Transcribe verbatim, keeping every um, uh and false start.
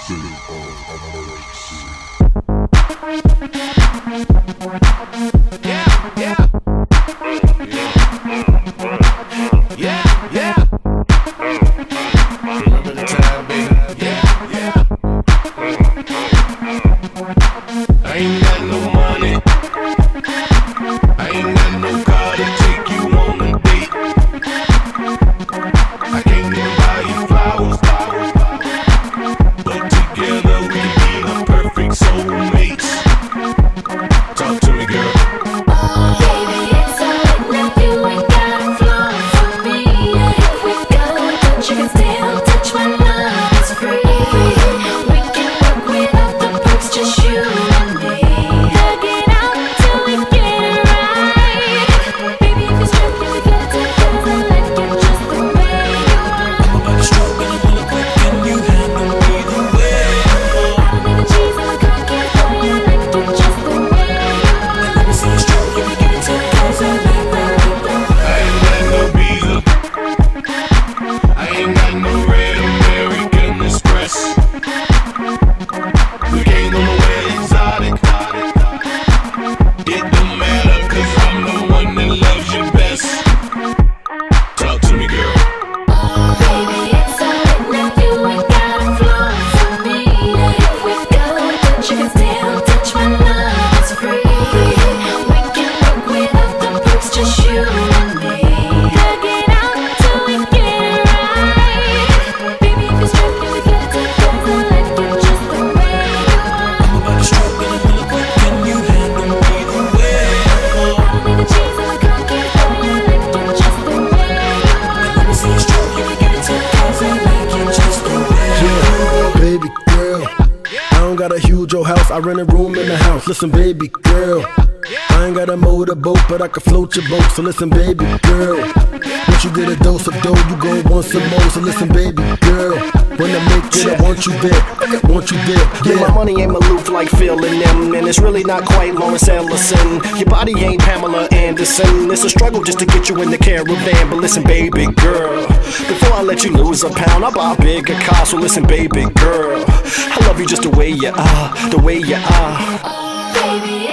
I rent a room in the house. Listen, baby girl, I ain't got a motorboat, but I can float your boat. So listen, baby girl, once you get a dose of dough, you go want some more. So listen, baby girl, when I make it, I want you there, I want you there. Yeah, yeah, my money ain't Maloof like Phil and them, and it's really not quite Lawrence Ellison. Your body ain't Pamela Anderson. It's a struggle just to get you in the caravan. But listen, baby girl, before I let you lose a pound, I'll buy a bigger car. So listen, baby girl, I love you just the way you are, the way you are. Baby,